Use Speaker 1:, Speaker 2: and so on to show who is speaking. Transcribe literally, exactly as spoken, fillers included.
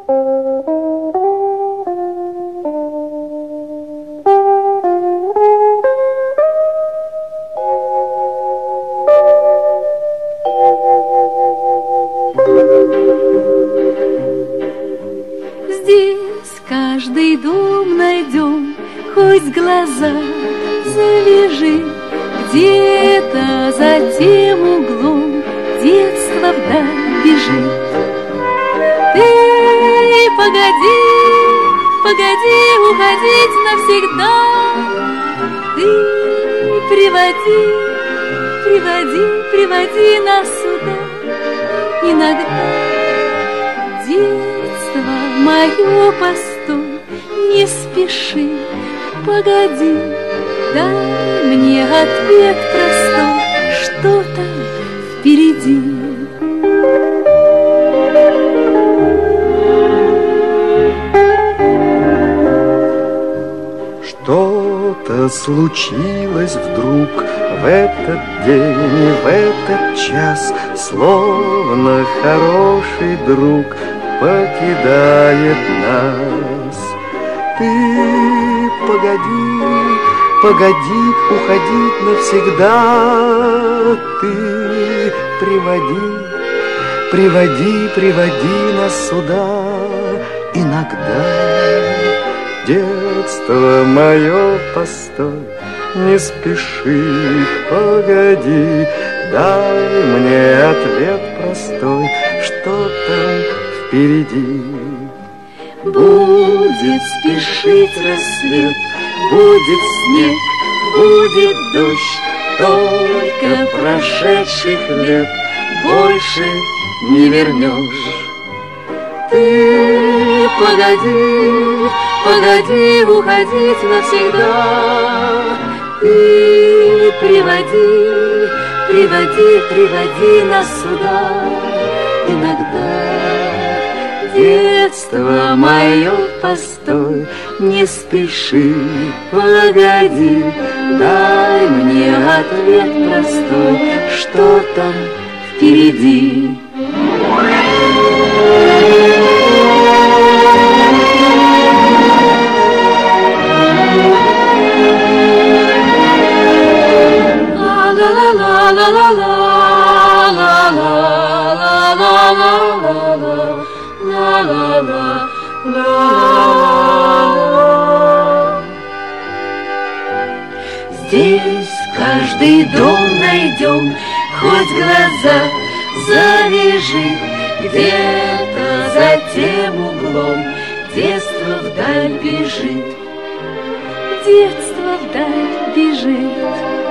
Speaker 1: Здесь каждый дом найдем, хоть глаза завяжи. Где-то за тем углом детство вдаль бежит. Ты погоди, погоди уходить навсегда. Ты приводи, приводи, приводи нас сюда. Иногда детство мое постой, не спеши, погоди, дай мне ответ простой, что там впереди.
Speaker 2: Что-то случилось вдруг в этот день, в этот час, словно хороший друг покидает нас. Ты погоди, погоди уходить навсегда. Ты приводи, приводи, приводи нас сюда. Иногда детство мое, постой, не спеши, погоди, дай мне ответ простой, что там впереди.
Speaker 1: Будет спешить рассвет, будет снег, будет дождь, только прошедших лет больше не вернешь. Ты погоди, погоди уходить навсегда. Ты приводи, приводи, приводи нас сюда. Иногда детство мое, постой, не спеши, погоди, дай мне ответ простой, что там впереди. Здесь каждый дом найдем, хоть глаза завяжи. Где-то за тем углом детство вдаль бежит, детство вдаль бежит.